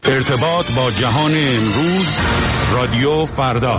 ارتباط با جهان امروز، رادیو فردا.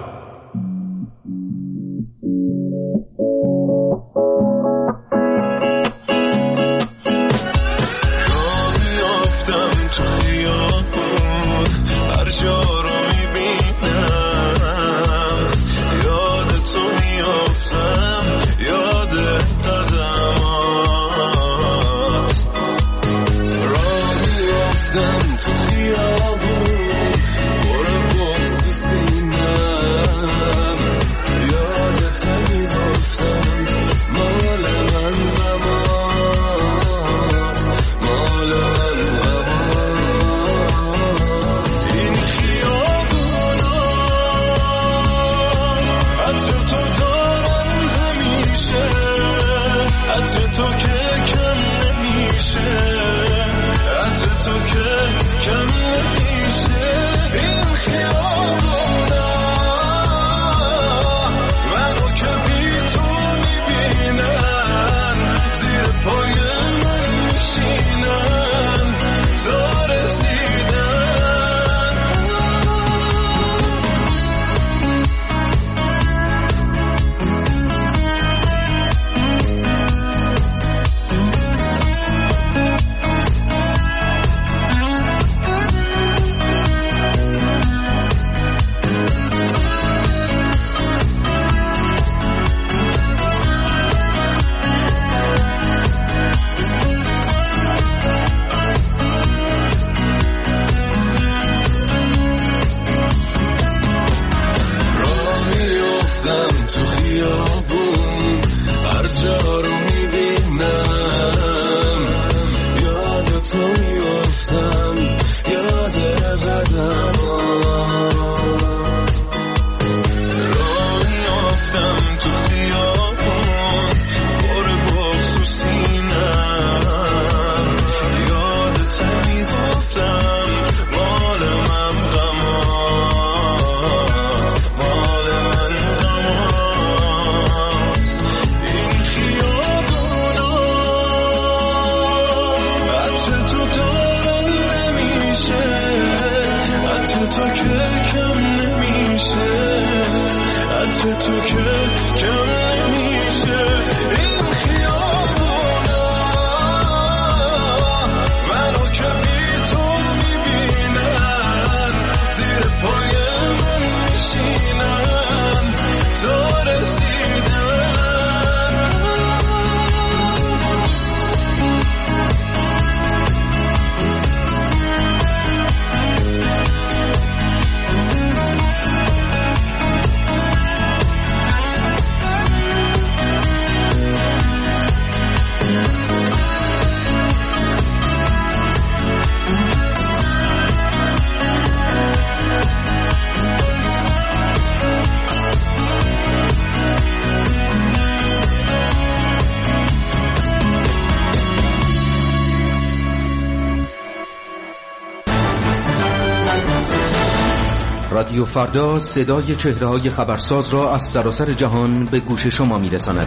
رادیو فردا صدای چهره‌های خبرساز را از سراسر جهان به گوش شما می‌رساند.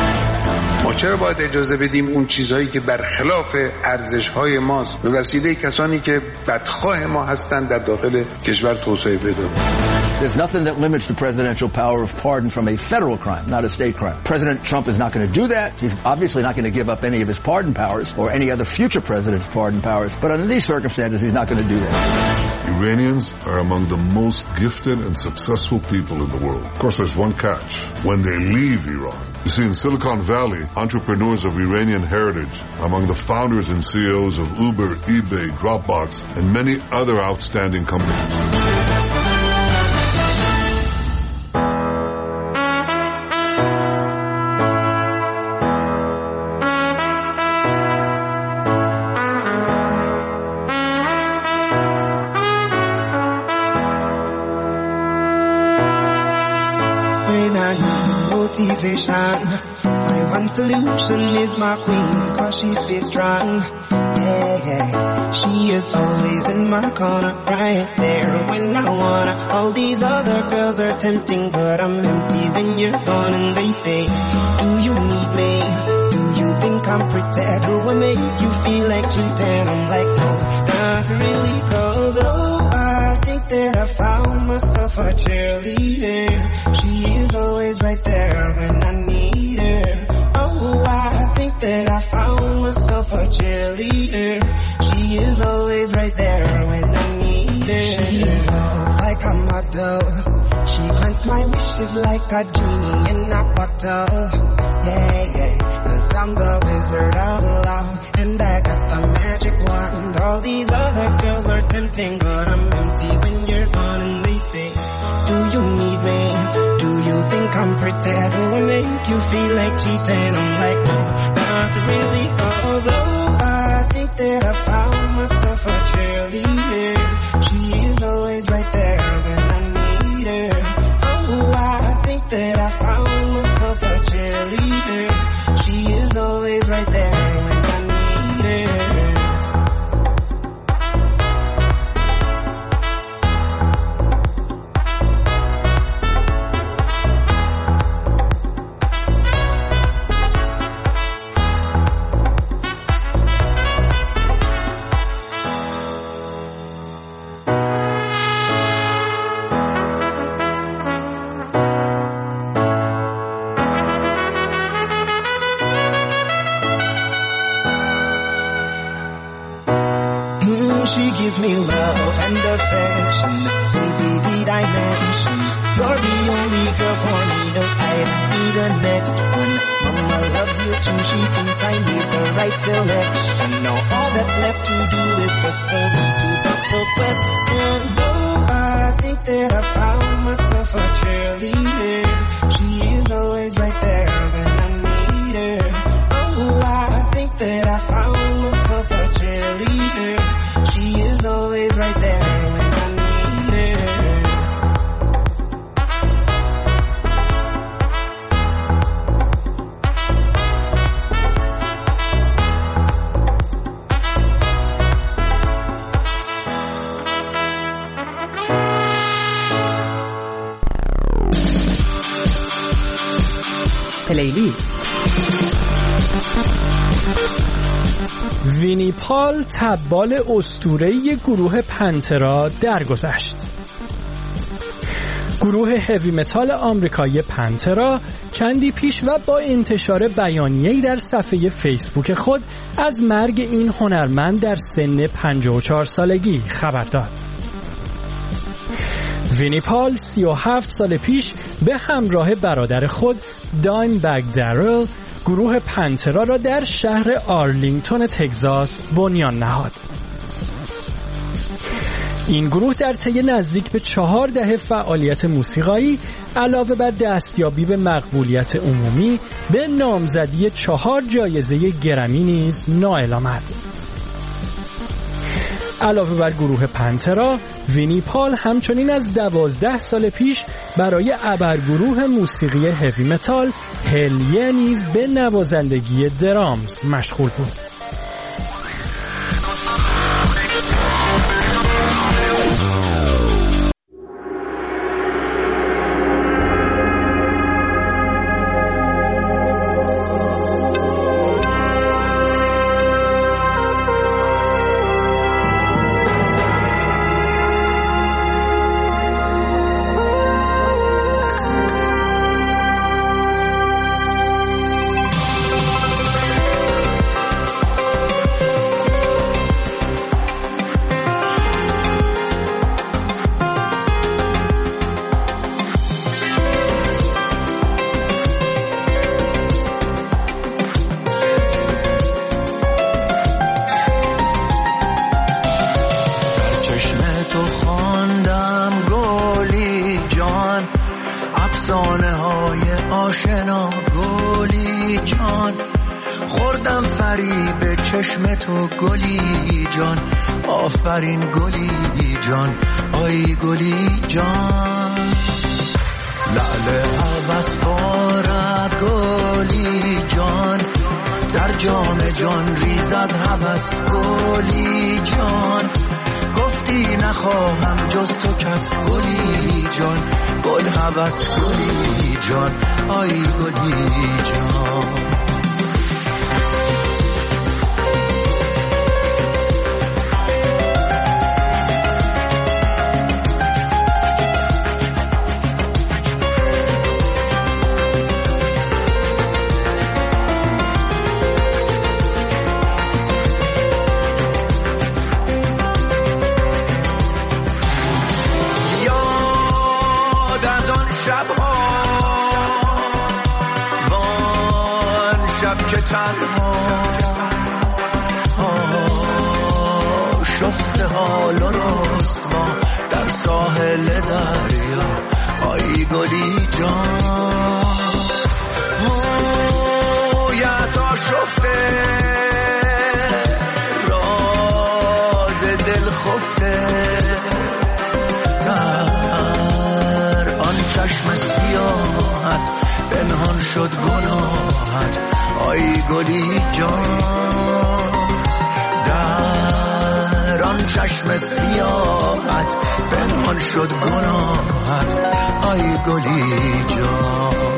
ما چرا باید اجازه بدیم اون چیزهایی که برخلاف ارزش‌های ماست به وسیله کسانی که بدخواه ما هستند در داخل کشور توسعه پیدا کنند؟ There's nothing that limits the presidential power of pardon from a federal crime, not a state crime. President Trump is not going to do that. He's obviously not going to give up any of his pardon powers or any other future president's pardon powers. But under these circumstances, he's not going to do that. Iranians are among the most gifted and successful people in the world. Of course, there's one catch. When they leave Iran, you see, in Silicon Valley, entrepreneurs of Iranian heritage, among the founders and CEOs of Uber, eBay, Dropbox, and many other outstanding companies. Motivation. My one solution is my queen, cause she stays strong. Yeah, yeah. She is always in my corner, right there when I wanna. All these other girls are tempting, but I'm empty when you're gone. And they say, do you need me? Do you think I'm pretend? Do I make you feel like cheating? I'm like, no, not really, cause calls. Oh, I think that I found myself a cheerleader. She is always right there when I need her. Oh, I think that I found myself a cheerleader. She is always right there when I need her. She looks like a model. She grants my wishes like a genie in a bottle. Yeah, yeah, 'cause I'm the wizard of love, and I got the magic wand. All these other girls are tempting, but I'm empty when you're gone. And they say, do you need me? Do you think I'm pretty? Do I make you feel like cheating? I'm like, no, not really, 'cause oh, I think that I found myself a cheerleader. She is always right there when I need her. Oh, I think that I found myself a cheerleader. She is always right there when I need her. She gives me love and affection. Baby, did I mention you're the only girl for me? No, I need the next one. Mama loves you too. She thinks I made the right selection. Now all that's left to do is just for me to double question. Oh, I think that I found myself a cheerleader. She is always right there when I need her. Oh, I think that I found myself a cheerleader. She is always right there when I need her. پلیلیست. وینی پال تبال اسطوره‌ای گروه پنترا درگذشت. گروه هوی متال آمریکایی پنترا چندی پیش و با انتشار بیانیه‌ای در صفحه فیسبوک خود از مرگ این هنرمند در سن 54 سالگی خبر داد. وینی پال 37 سال پیش به همراه برادر خود دایمبگ دریل گروه پنترا را در شهر آرلینگتون تگزاس بنیان نهاد. این گروه در طی نزدیک به 4 دهه فعالیت موسیقایی علاوه بر دستیابی به مقبولیت عمومی به نامزدی 4 جایزه گرمی نیز نائل آمد. علاوه بر گروه پنترا، وینی پال همچنین از 12 سال پیش برای ابرگروه موسیقی هوی متال هلیه نیز به نوازندگی درامز مشغول بود. آشنا گلی جان، خوردم فریب چشم تو گلی جان، آفرین گلی جان، آی گلی جان. لعل عوض بارد گلی جان، در جام جان ریزد هوس گلی جان. گفتی نخواهم جز تو کس گلی جان، گل هوس گلی جان، آی گلی جان. تنها شفته حال و رسوا در ساحل دریا آی گلی جان مویت آشفته راز دل خفته در آن چشم سیاحت پنهان شد گناهت آی گلی جان در آن چشم سیاحت پنهان شد گناهت آی گلی جان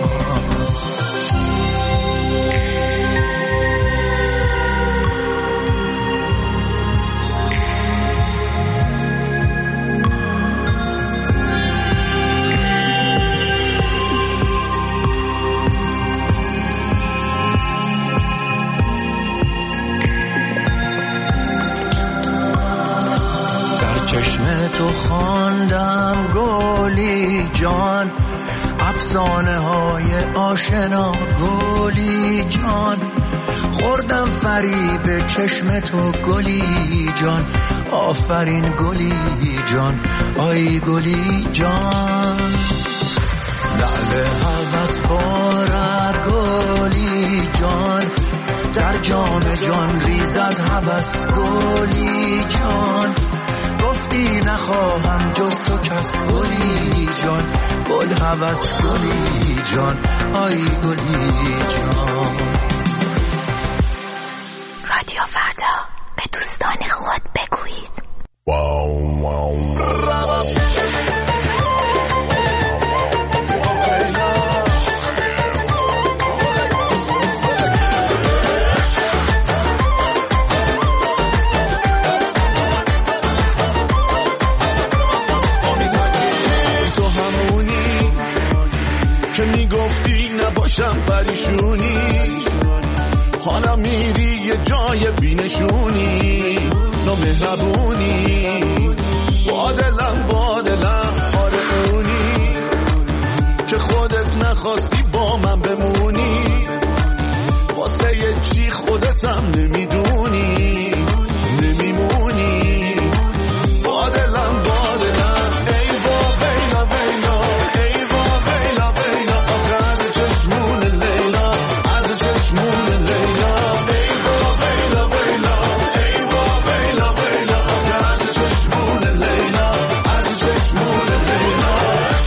تو خواندم گلی جان افسانه های آشنا گلی جان خوردم فریب چشم تو گلی جان آفرین گلی جان آی گلی جان لعل هوس بارد گلی جان در جام جان ریزد هوس گلی جان گفتی نخواهم جز تو کس گلی جان گل هوس گلی جان آی گلی جان رادیو فردا به دوستان خود بگویید میگفتی نباشم پریشونی حالا میری یه جای بینشونی نامهربونی با دلم آره اونی که خودت نخواستی با من بمونی واسه یه چی خودتم نمیدونی نمیمونی با دلم ای با ویلا ویلا ای با ویلا ویلا آخه از چشمون لیلا از چشمون لیلا ای با ویلا ویلا ای با ویلا ویلا آخه از چشمون لیلا از چشمون لیلا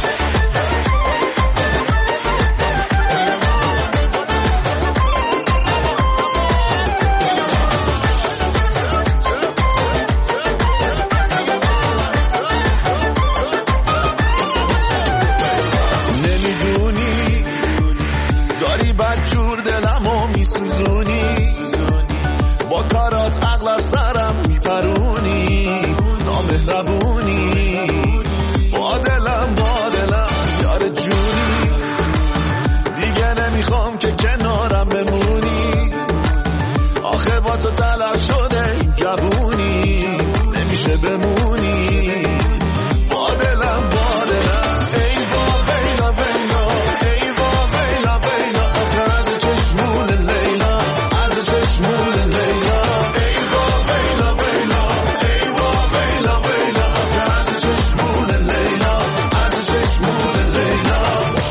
بدجور دلمو میسوزونی با کارات عقل از سرم میپرونی نامهربونی با دلم یار جونی دیگه نمیخوام که کنارم بمونی آخه با تو تلف شده این جوونی نمیشه بمونی با دلم ای با ویلا ویلا ای با ویلا ویلا آخه از چشمون لیلا از چشمون لیلا ای با ویلا ویلا ای با ویلا ویلا آخه از چشمون لیلا از چشمون لیلا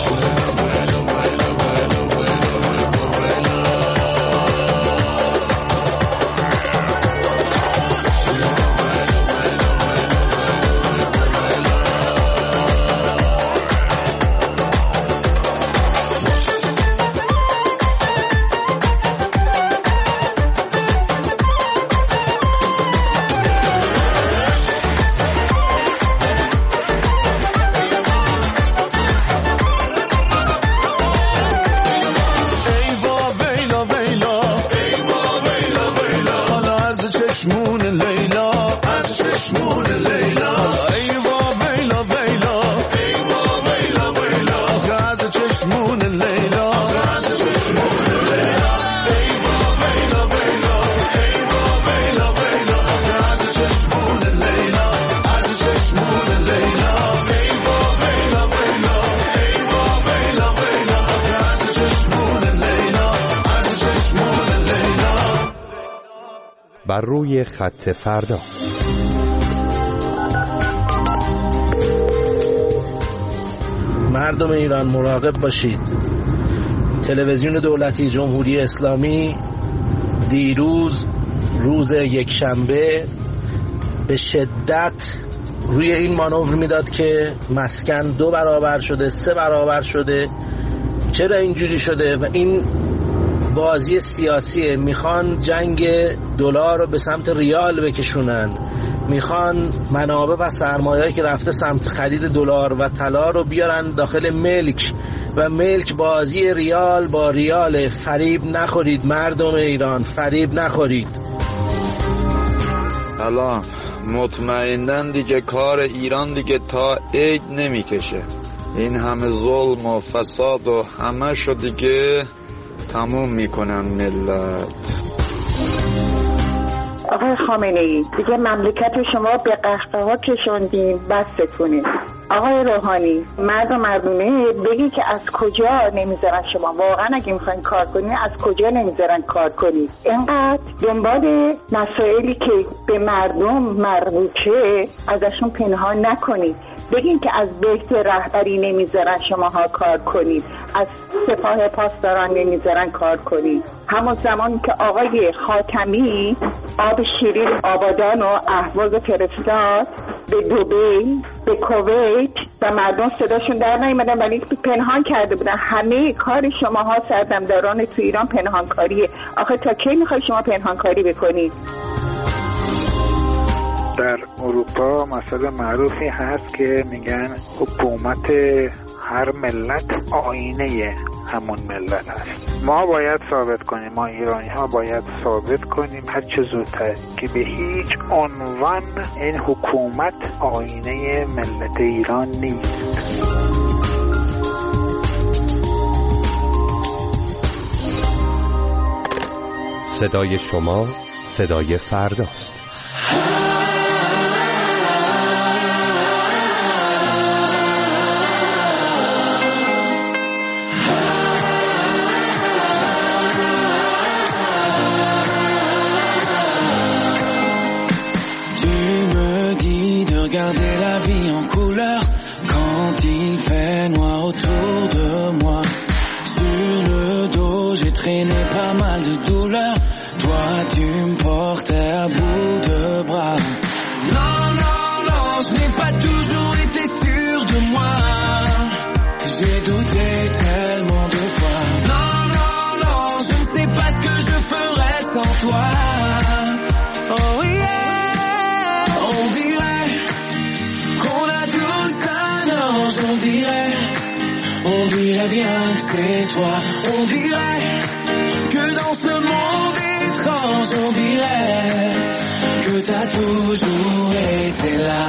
چشمون لیلا از چشمون لیلا ای وا ویلا ویلا ای وا ویلا ویلا آخه از چشمون لیلا از چشمون لیلا ای وا ویلا ویلا ای وا ویلا ویلا آخه از چشمون لیلا از چشمون لیلا ای وا ویلا ویلا ای وا ویلا ویلا آخه از چشمون لیلا از چشمون بر روی خط فردا. مردم ایران مراقب باشید. تلویزیون دولتی جمهوری اسلامی دیروز روز یکشنبه به شدت روی این مانور میداد که مسکن 2 برابر شده، 3 برابر شده. چرا اینجوری شده؟ و این بازی سیاسیه. میخوان جنگ دلار رو به سمت ریال بکشونن، میخوان منابع و سرمایه‌ای که رفته سمت خرید دلار و طلا رو بیارن داخل ملک و ملک بازی ریال با ریال. فریب نخورید مردم ایران، فریب نخورید. الان مطمئنن دیگه کار ایران دیگه تا عید نمیکشه. این همه ظلم و فساد و همه شو دیگه تموم میکنن ملت. آقای خامنه‌ای دیگه مملکت شما به قحطی‌ها کشوندین، بستونه. آقای روحانی مردونه بگی که از کجا نمیذارن شما، واقعا اگه میخواین کار کنین از کجا نمیذارن کار کنید؟ اینقدر دنبال مسائلی که به مردم مربوطه ازشون پنهان نکنید. بگین که از بهت رهبری نمیذارن شماها کار کنید، از سپاه پاسداران نمیذارن کار کنید. همون زمانی که آقای خاتمی آب شیرین آبادان و اهواز فرستاد به دبی، به کویت و مردم صداشون در نیامدن ولی پنهان کرده بودن. همه کار شماها سردمداران تو ایران پنهانکاریه. آخه تا کی میخوای شما پنهانکاری بکنید؟ در اروپا مسئله معروفی هست که میگن حکومت هر ملت آینه همون ملت هست. ما باید ثابت کنیم، ما ایرانی ها باید ثابت کنیم هر چه زودتر که به هیچ عنوان این حکومت آینه ملت ایران نیست. صدای شما صدای فرداست. Regarder la vie en couleur quand il fait noir autour de moi. Sur le dos j'ai traîné pas mal de douleurs. Toi tu me portais à bout de bras. Non, non, non, je n'ai pas toujours été sûr de moi. J'ai douté tellement de fois. Non, non, non, je ne sais pas ce que je ferais sans toi. Oh yeah, on dirait qu'on a tous un ange, on dirait bien que c'est toi. On dirait que dans ce monde étrange, on dirait que t'as toujours été là.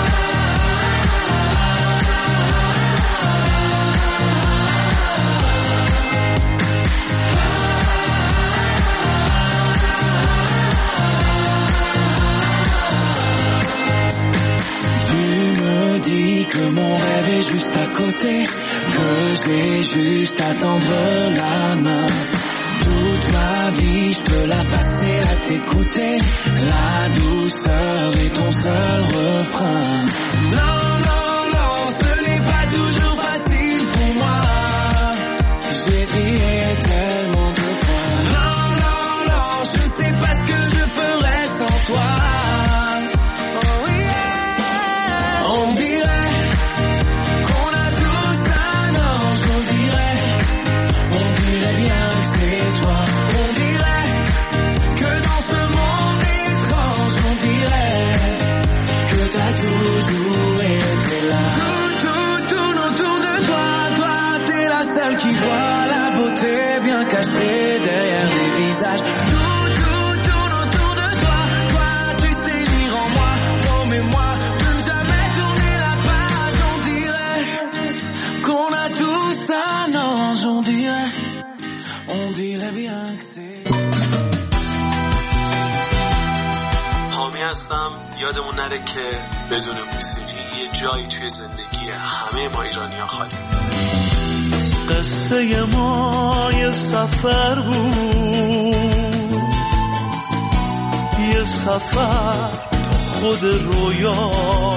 Dis que mon rêve est juste à côté, que j'ai juste à tendre la main. Toute ma vie je peux la passer à t'écouter, la douceur est ton seul refrain. Non, non, non, ce n'est pas toujours facile pour moi. J'ai prié tellement de fois. Non, non, non, je sais pas ce que je ferais sans toi. Derrière les visages, tout autour de toi. Toi, tu sais lire en moi, promets-moi de ne jamais tourner la page. On dirait qu'on a tous un ange, on dirait bien que c'est. حامی هستم. یادمون نره که بدون موسیقی یه جایی توی زندگی همه ما ایرانی‌ها خالی. قصه ما یه سفر بود، توی سفر تو خود رویا.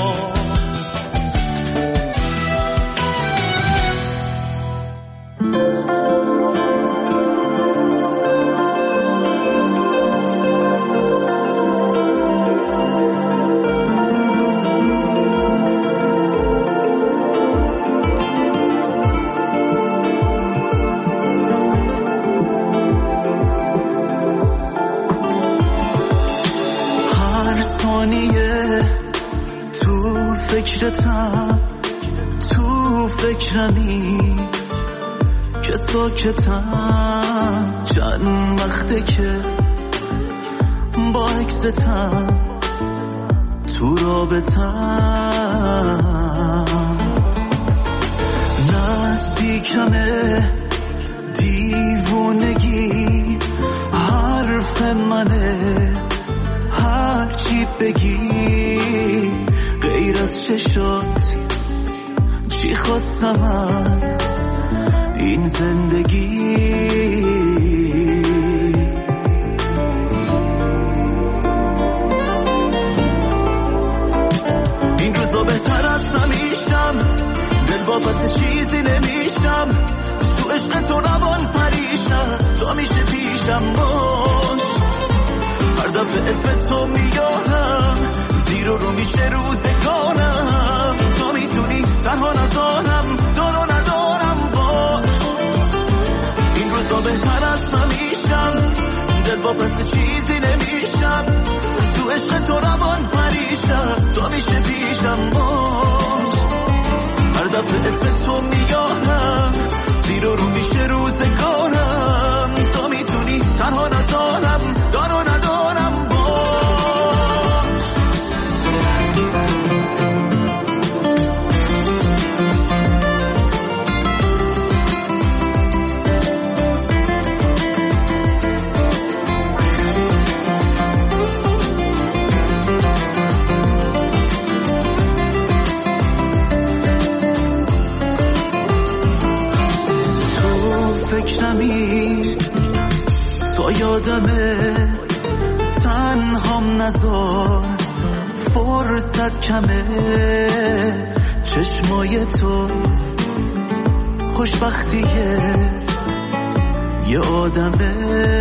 تو فکرمی که ساکتم، چند وقته که با عکستم تو رابطم، نزدیکمه دیوونگی حرف منه، هرچی بگی غیر از چشات چی خواستم از این زندگی. این روزا بهتر از همیشم، دل با پس چیزی نمیشم، تو عشق تو روان پریشم، تو همیشه پیشم باش، هر دفعه اسم تو میارم زیر رو میشه روزگارم، تو میتونی تنها نذارم، دارو ندارم باش. این روزا بهتر از همیشم، دل با پس چیزی نمیشم، تو عشق تو روان پریشم، تو میشه پیشم باش، هر دفعه اسم تو میارم زیر رو میشه روزگارم، تو میتونی تنها نذارم، دارو ندارم باش. فکرمی تو یادمه، تنهام نذار فرصت کمه، چشمای تو خوشبختیه یه آدمه،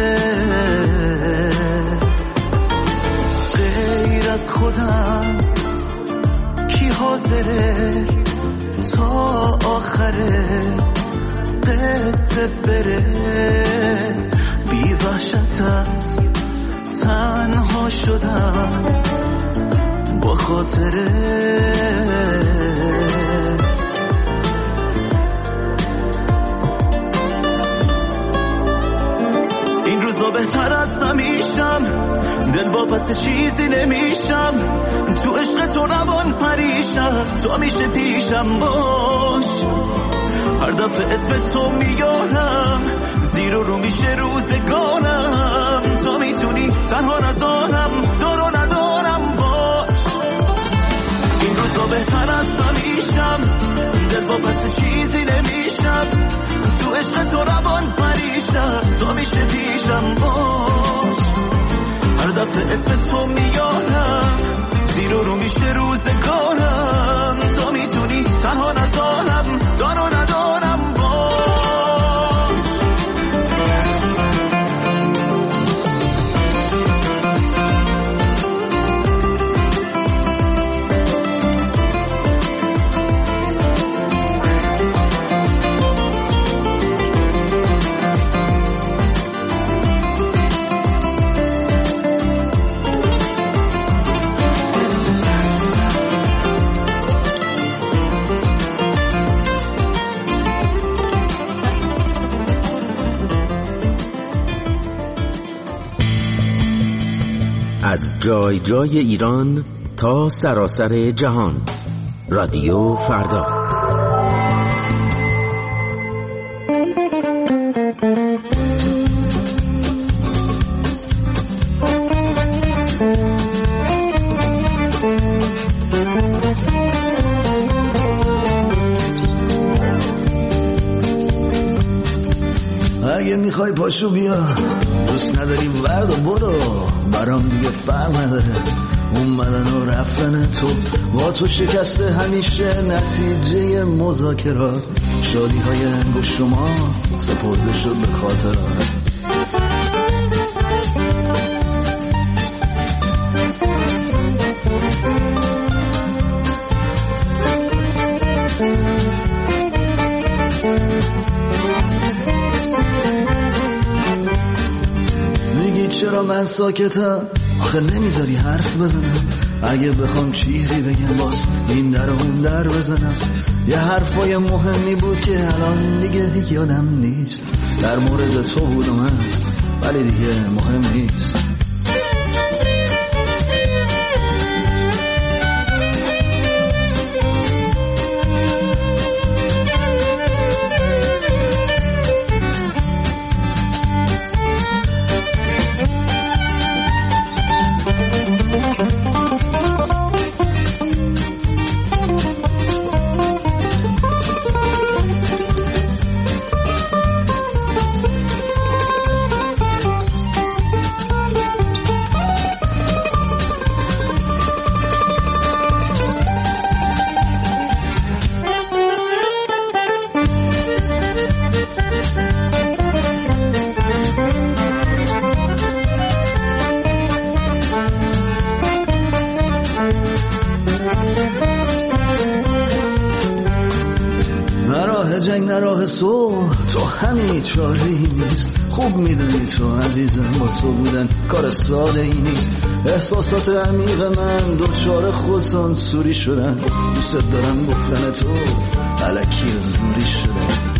غیر از خودم کی حاضره تا آخره قصه بره، بی وحشت از تنها شدم با خاطره. این روزا بهتر از همیشم، دل با پس چیزی نمیشم، تو عشق تو روان پریشم، تو میشه پیشم باش، هر دفعه اسم تو میارم زیر رو میشه روزگارم، تو میتونی تنها نذارم، دارو ندارم باش. این روزا بهتر از همیشم، دل با پس چیزی نمیشم، تو عشق تو روان پریشم، تو میشه پیشم باش، هر دفعه اسم تو میارم زیر رو میشه روزگارم، تو میتونی تنها نذارم، دارو ندارم باش. از جای جای ایران تا سراسر جهان، رادیو فردا. اگه میخوای پاشو بیا، دوست نداری ورد و برو، برام دیگه فرق نداره اومدن و رفتن تو، با تو شکسته همیشه نتیجه مذاکرات، شادی های انگشت شما سپرده شد به خاطرات. چرا من ساکتم؟ آخه نمیذاری حرف بزنم، اگه بخوام چیزی بگم باز این در اون در بزنم. یه حرفای مهمی بود که الان دیگه یادم نیست، در مورد تو بود و من، ولی دیگه مهم نیست. جنگ نه راه صلح، تو همین چاره ای نیست. خوب میدونی تو عزیزم با تو بودن کار ساده ای نیست. احساسات عمیق من دوچار خودسانسوری شدن، دوست دارم گفتن تو الکی زوری شدن.